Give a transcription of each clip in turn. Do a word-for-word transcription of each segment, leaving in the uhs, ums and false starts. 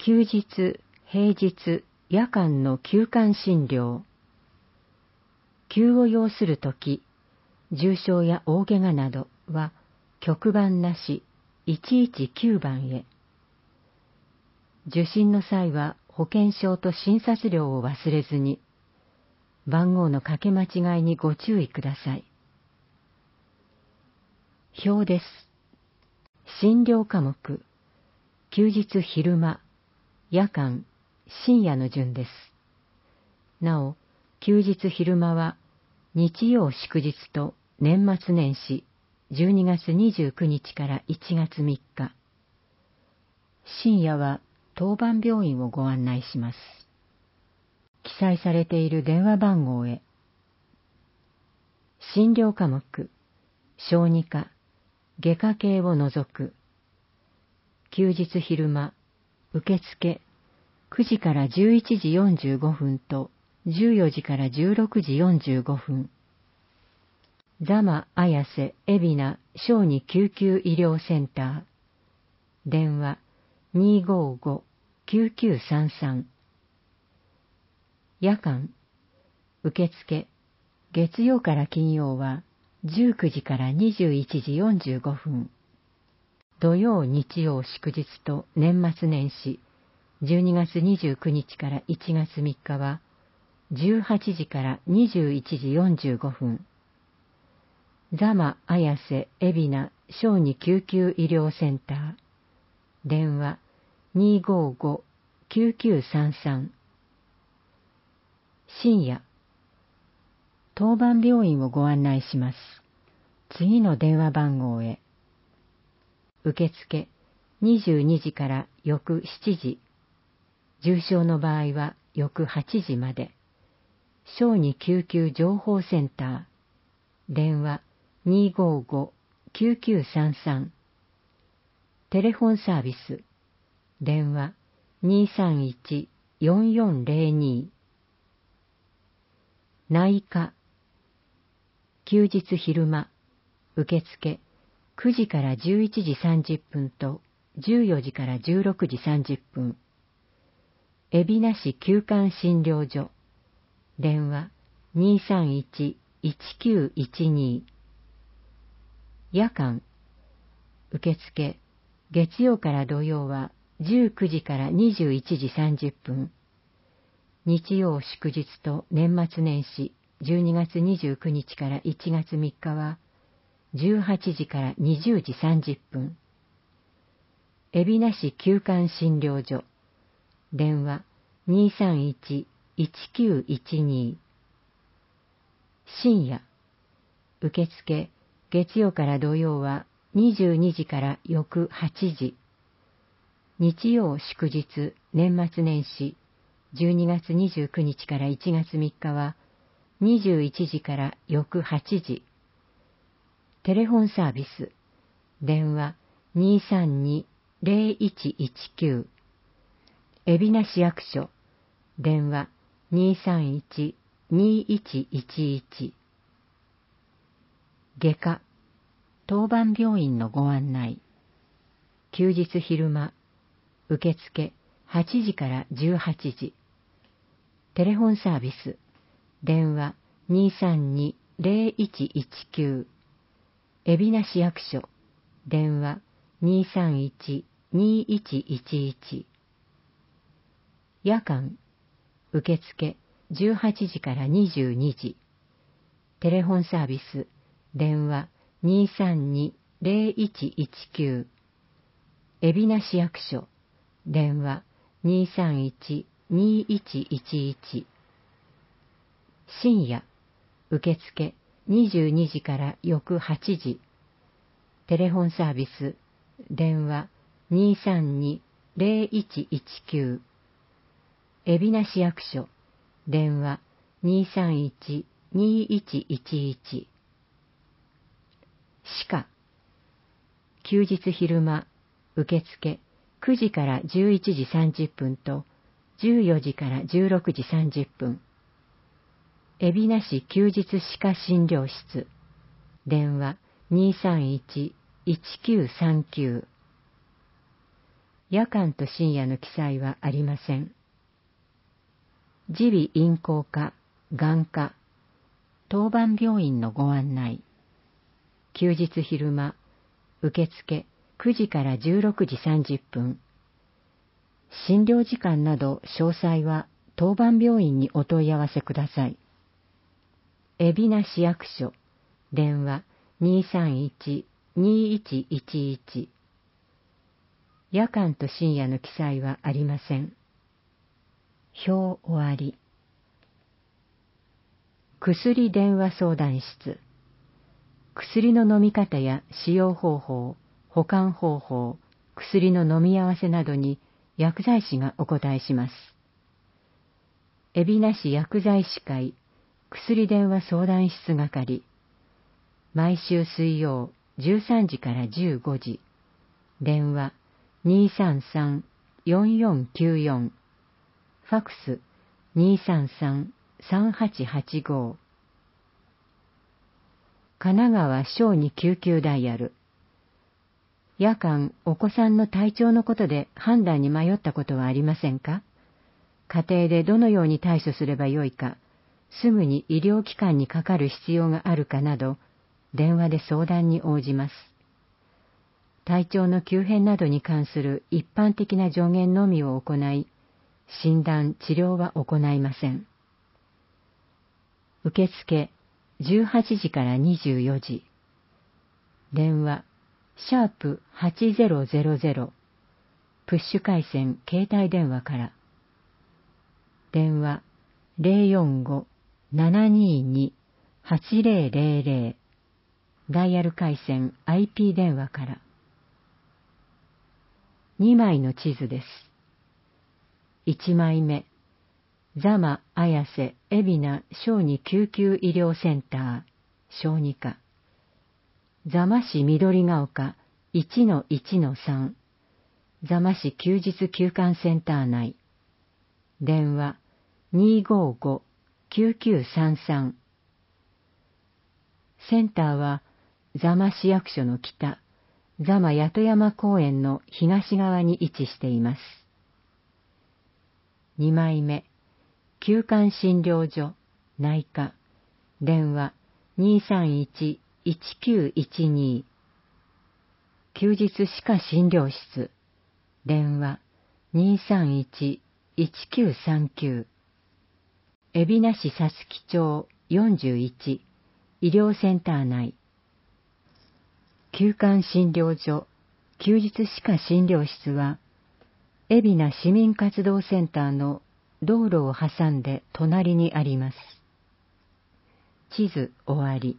休日、平日、夜間の休館診療。急を要するとき、重症や大怪我などは局番なしいちいちきゅうばんへ。受診の際は保険証と診察料を忘れずに、番号の掛け間違いにご注意ください。表です。診療科目、休日昼間、夜間、深夜の順です。なお、休日昼間は日曜祝日と年末年始じゅうにがつにじゅうくにちからいちがつみっか。深夜は当番病院をご案内します。記載されている電話番号へ。診療科目、小児科、外科系を除く。休日昼間、受付、くじからじゅういちじよんじゅうごふんとじゅうよじからじゅうろくじよんじゅうごふん。座間綾瀬海老名小児救急医療センター。電話 にーごーごーきゅうきゅうさんさん。夜間、受付、月曜から金曜はじゅうくじからにじゅういちじよんじゅうごふん。土曜日曜祝日と年末年始じゅうにがつにじゅうくにちからいちがつみっかはじゅうはちじからにじゅういちじよんじゅうごふん。座間綾瀬海老名小児救急医療センター。電話 にーごーごーきゅうきゅうさんさん。深夜、当番病院をご案内します。次の電話番号へ。受付にじゅうにじから翌しちじ。重症の場合は翌はちじまで。小児救急情報センター。電話 にーごーごーきゅうきゅうさんさん。テレフォンサービス。電話 にーさんいちよんよんぜろに。内科。休日昼間、受付くじからじゅういちじさんじゅっぷんとじゅうよじからじゅうろくじさんじゅっぷん。海老名市休館診療所。電話 にーさんいちいちきゅういちに。夜間、受付、月曜から土曜はじゅうくじからにじゅういちじさんじゅっぷん。日曜祝日と年末年始じゅうにがつにじゅうくにちからいちがつみっかはじゅうはちじからにじゅうじさんじゅっぷん。海老名市休館診療所。電話 にーさんいちいちきゅういちに。深夜、受付、月曜から土曜はにじゅうにじから翌はちじ。日曜祝日、年末年始、じゅうにがつにじゅうくにちからいちがつみっかはにじゅういちじから翌はちじ。テレフォンサービス。電話 にーさんにぜろいちいちきゅう。海老名市役所。電話 にーさんいちにいちいちいち。外科。当番病院のご案内。休日昼間、受付はちじからじゅうはちじ。テレフォンサービス。電話 にーさんにぜろいちいちきゅう。海老名市役所。電話 にーさんいちにいちいちいち。夜間、受付じゅうはちじからにじゅうにじ。テレフォンサービス。電話 にーさんにぜろいちいちきゅう。海老名市役所。電話 にーさんいちにいちいちいち。深夜、受付にじゅうにじから翌はちじ。テレフォンサービス。電話 にーさんにぜろいちいちきゅう。海老名市役所。電話 にーさんいちにいちいちいち。歯科。休日昼間、受付くじからじゅういちじさんじゅっぷんとじゅうよじからじゅうろくじさんじゅっぷん。海老名市休日歯科診療室。電話 にーさんいちいちきゅうさんきゅう。 夜間と深夜の記載はありません。耳鼻咽喉科、眼科、当番病院のご案内。休日昼間、受付くじからじゅうろくじさんじゅっぷん。診療時間など詳細は当番病院にお問い合わせください。海老名市役所、電話 にーさんいち にーいちいちいち。夜間と深夜の記載はありません。表終わり。薬電話相談室。薬の飲み方や使用方法、保管方法、薬の飲み合わせなどに薬剤師がお答えします。海老名市薬剤師会薬電話相談室係。毎週水曜じゅうさんじからじゅうごじ。電話 にーさんさん よんよんきゅうよん。ファックス にーさんさん さんはちはちご。神奈川小児救急ダイヤル。夜間お子さんの体調のことで判断に迷ったことはありませんか？家庭でどのように対処すればよいか、すぐに医療機関にかかる必要があるかなど、電話で相談に応じます。体調の急変などに関する一般的な助言のみを行い、診断・治療は行いません。受付じゅうはちじからにじゅうよじ。電話シャープはちぜろぜろぜろ。プッシュ回線携帯電話から。電話 ゼロよんご ななにに はちぜろぜろぜろ。ダイヤル回線 アイピー 電話から。にまいの地図です。いちまいめ、座間綾瀬海老名小児救急医療センター、小児科。座間市緑が丘 いちのいちのさん。座間市休日休館センター内。電話 にーごーご きゅうきゅうさんさん。センターは座間市役所の北、座間八戸山公園の東側に位置しています。にまいめ、休館診療所、内科。電話 にーさんいち いちきゅういちに。休日歯科診療室。電話 にーさんいち いちきゅうさんきゅう。海老名市佐月町よんじゅういち、医療センター内。休館診療所、休日歯科診療室は、海老名市民活動センターの道路を挟んで隣にあります。地図終わり。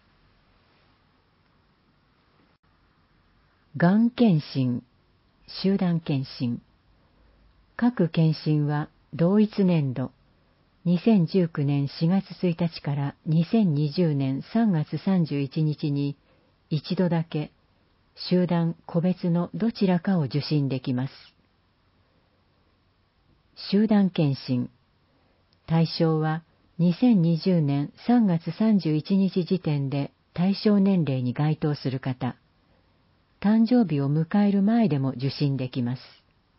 がん検診、集団検診。各検診は同一年度、にせんじゅうきゅうねんしがつついたちからにせんにじゅうねんさんがつさんじゅういちにちに一度だけ集団・個別のどちらかを受診できます。集団検診。対象はにせんにじゅうねんさんがつさんじゅういちにち時点で対象年齢に該当する方、誕生日を迎える前でも受診できます。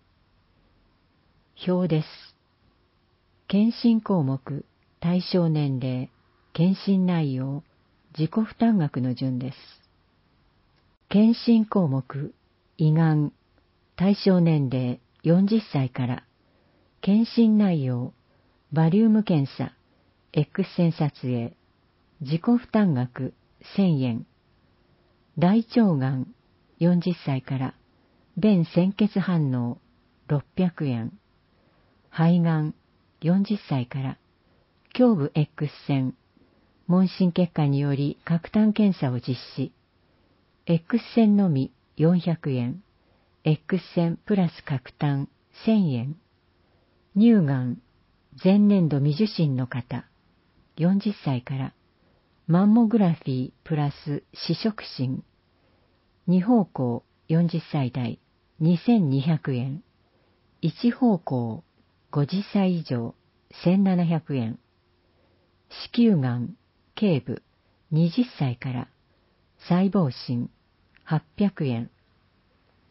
表です。検診項目、対象年齢、検診内容、自己負担額の順です。検診項目、胃がん、対象年齢よんじゅっさいから、検診内容、バリウム検査、X 線撮影、自己負担額せんえん。大腸がんよんじゅっさいから、便潜血反応ろっぴゃくえん。肺がんよんじゅっさいから、胸部 X 線、問診結果により喀痰検査を実施。X 線のみよんひゃくえん。X 線プラス喀痰せんえん。乳がん、前年度未受診の方、よんじゅっさいから、マンモグラフィープラス視触診。に方向よんじゅっさい代にせんにひゃくえん。いち方向ごじゅっさい以上せんななひゃくえん。子宮がん、頸部にじゅっさいから細胞診はっぴゃくえん。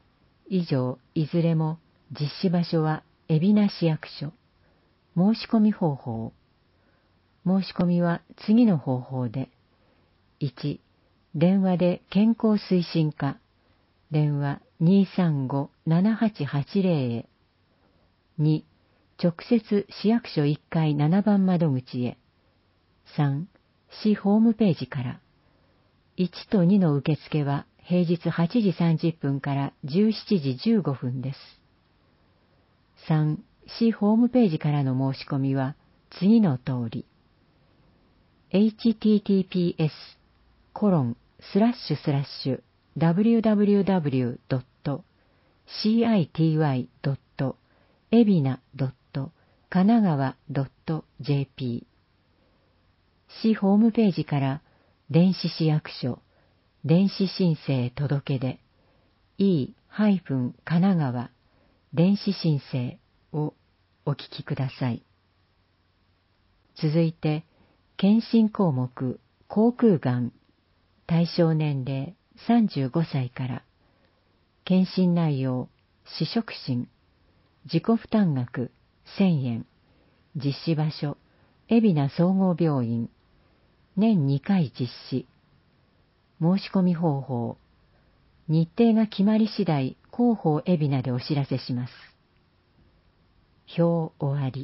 以上、いずれも実施場所は海老名市役所。申し込み方法。申し込みは次の方法で。いち、電話で健康推進課。電話 にーさんごーななはちはちぜろ へ。に、直接市役所いっかいななばん窓口へ。さん、市ホームページから。いちとにの受付は平日はちじさんじゅっぷんからじゅうしちじじゅうごふんです。さん、市ホームページからの申し込みは次の通り。エイチティーティーピーエスコロンスラッシュスラッシュダブリューダブリューダブリュードットシーアイティーワイドットエビナドットカナガワドットジェーピー 市ホームページから電子市役所電子申請届け出 E- 神奈川電子申請をお聞きください。続いて、検診項目、口腔がん、対象年齢さんじゅうごさいから、検診内容、視触診、自己負担額せんえん、実施場所、海老名総合病院、年にかい実施、申し込み方法、日程が決まり次第、広報海老名でお知らせします。表終わり。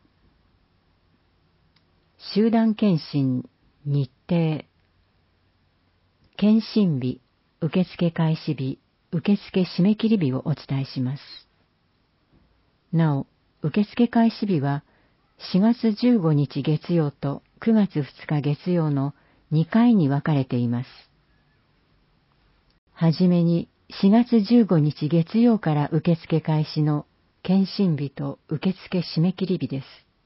集団検診、日程。検診日、受付開始日、受付締め切り日をお伝えします。なお、受付開始日はしがつじゅうごにち月曜とくがつふつか月曜のにかいに分かれています。はじめにしがつじゅうごにち月曜から受付開始の検診日と受付締め切り日です。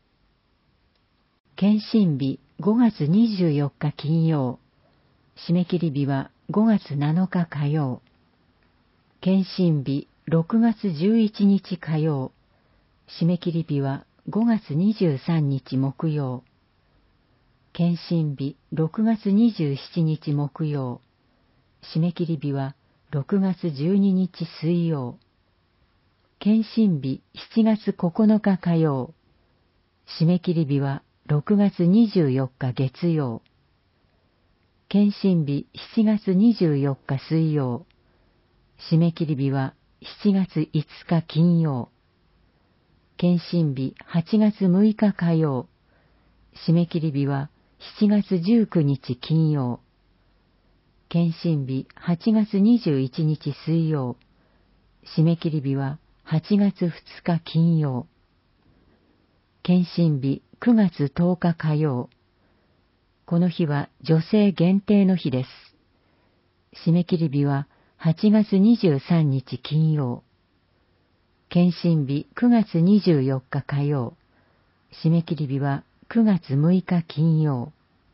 検診日ごがつにじゅうよっか金曜、締め切り日はごがつなのか火曜。検診日ろくがつじゅういちにち火曜、締め切り日はごがつにじゅうさんにち木曜。検診日ろくがつにじゅうしちにち木曜、締め切り日はろくがつじゅうににち水曜。検診日しちがつここのか火曜、締め切り日はろくがつにじゅうよっか月曜。検診日しちがつにじゅうよっか水曜、締め切り日はしちがついつか金曜。検診日はちがつむいか火曜、締め切り日はしちがつじゅうくにち金曜。検診日はちがつにじゅういちにち水曜、締め切り日ははちがつふつか金曜。検診日くがつとおか火曜。この日は女性限定の日です。締め切り日ははちがつにじゅうさんにち金曜。検診日くがつにじゅうよっか火曜。締め切り日はくがつむいか金曜。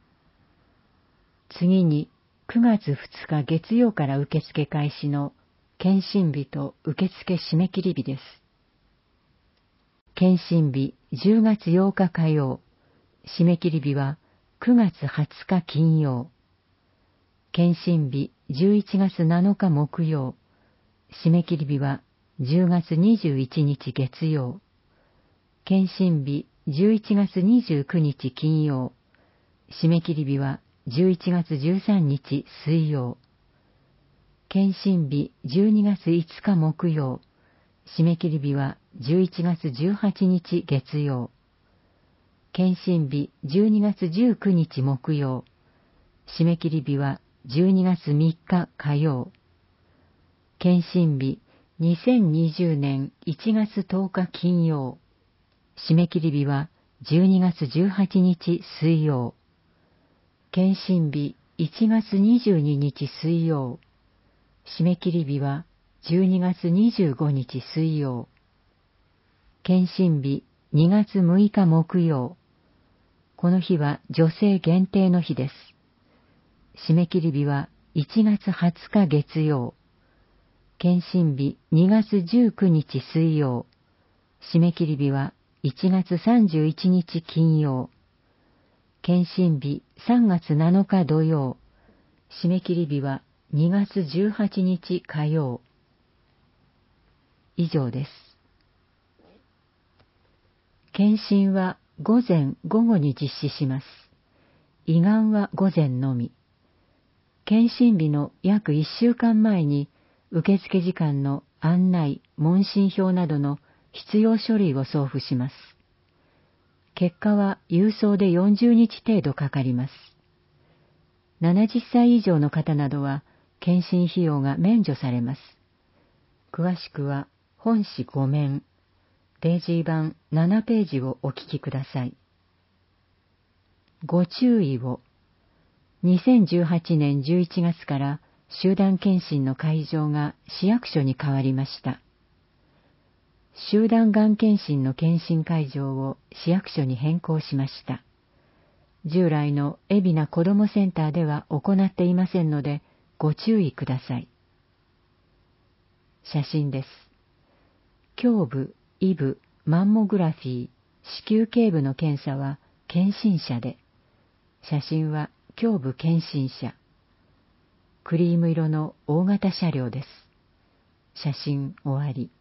次にくがつふつか月曜から受付開始の検診日と受付締め切り日です。検診日じゅうがつようか火曜。締め切り日はくがつはつか金曜。検診日じゅういちがつなのか木曜。締め切り日はじゅうがつにじゅういちにち月曜。検診日じゅういちがつにじゅうくにち金曜。締め切り日はじゅういちがつじゅうさんにち水曜。検診日じゅうにがついつか木曜。締め切り日はじゅういちがつじゅうはちにち月曜。検診日じゅうにがつじゅうくにち木曜。締め切り日はじゅうにがつみっか火曜。検診日にせんにじゅうねんいちがつとおか金曜。締め切り日はじゅうにがつじゅうはちにち水曜。検診日いちがつにじゅうににち水曜。締め切り日はじゅうにがつにじゅうごにち水曜。検診日にがつむいか木曜。この日は女性限定の日です。締め切り日はいちがつはつか月曜。検診日にがつじゅうくにち水曜。締め切り日はいちがつさんじゅういちにち金曜。検診日さんがつなのか土曜。締め切り日はにがつじゅうはちにち火曜。 以上です。検診は午前午後に実施します。胃がんは午前のみ。検診日の約いっしゅうかんまえに受付時間の案内、問診票などの必要書類を送付します。結果は郵送でよんじゅうにち程度かかります。ななじゅっさい以上の方などは検診費用が免除されます。詳しくは本誌ご面、ページ版ななページをお聞きください。ご注意を。にせんじゅうはちねんじゅういちがつから集団検診の会場が市役所に変わりました。集団がん検診の検診会場を市役所に変更しました。従来の海老名子どもセンターでは行っていませんのでご注意ください。写真です。胸部、胃部、マンモグラフィー、子宮頸部の検査は検診車で、写真は胸部検診車。クリーム色の大型車両です。写真終わり。